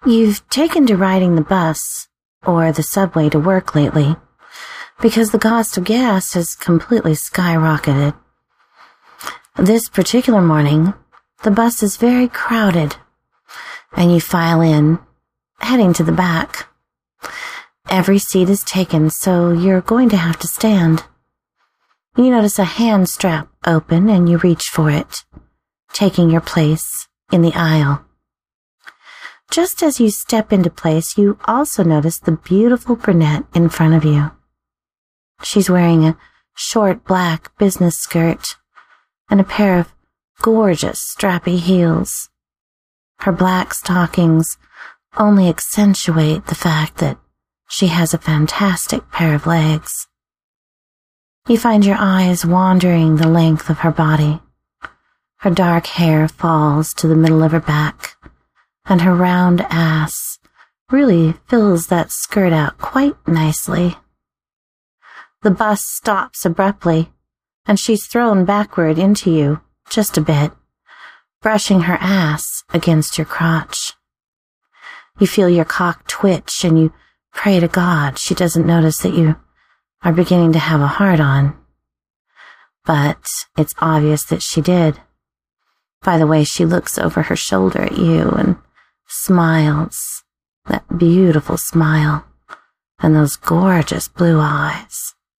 You've taken to riding the bus or the subway to work lately because the cost of gas has completely skyrocketed. This particular morning, the bus is very crowded, and you file in, heading to the back. Every seat is taken, so you're going to have to stand. You notice a hand strap open, and you reach for it, taking your place in the aisle. Just as you step into place, you also notice the beautiful brunette in front of you. She's wearing a short black business skirt and a pair of gorgeous strappy heels. Her black stockings only accentuate the fact that she has a fantastic pair of legs. You find your eyes wandering the length of her body. Her dark hair falls to the middle of her back, and her round ass really fills that skirt out quite nicely. The bus stops abruptly, and she's thrown backward into you just a bit, brushing her ass against your crotch. You feel your cock twitch, and you pray to God she doesn't notice that you are beginning to have a hard-on. But it's obvious that she did, by the way she looks over her shoulder at you and smiles, that beautiful smile, and those gorgeous blue eyes.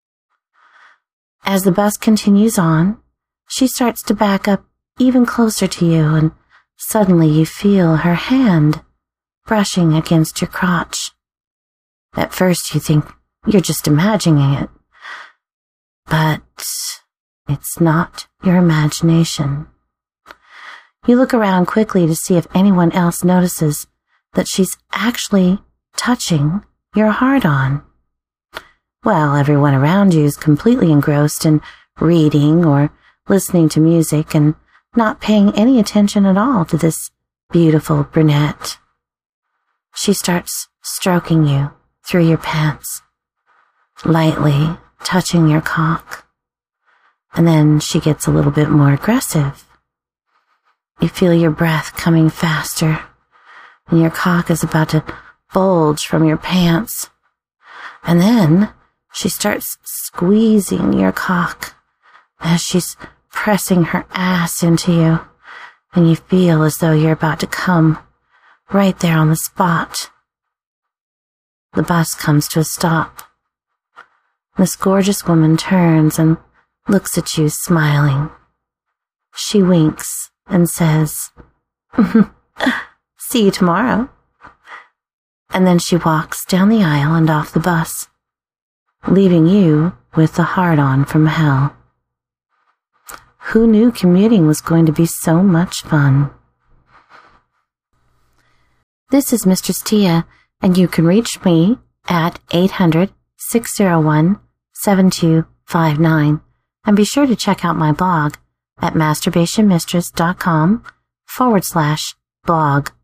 As the bus continues on, she starts to back up even closer to you, and suddenly you feel her hand brushing against your crotch. At first you think you're just imagining it, but it's not your imagination. You look around quickly to see if anyone else notices that she's actually touching your hard-on. Well, everyone around you is completely engrossed in reading or listening to music and not paying any attention at all to this beautiful brunette. She starts stroking you through your pants, lightly touching your cock, and then she gets a little bit more aggressive. You feel your breath coming faster, and your cock is about to bulge from your pants. And then she starts squeezing your cock as she's pressing her ass into you, and you feel as though you're about to come right there on the spot. The bus comes to a stop. This gorgeous woman turns and looks at you smiling. She winks and says, "See you tomorrow." And then she walks down the aisle and off the bus, leaving you with the hard-on from hell. Who knew commuting was going to be so much fun? This is Mistress Tia, and you can reach me at 800-601-7259, and be sure to check out my blog at masturbationmistress.com/blog.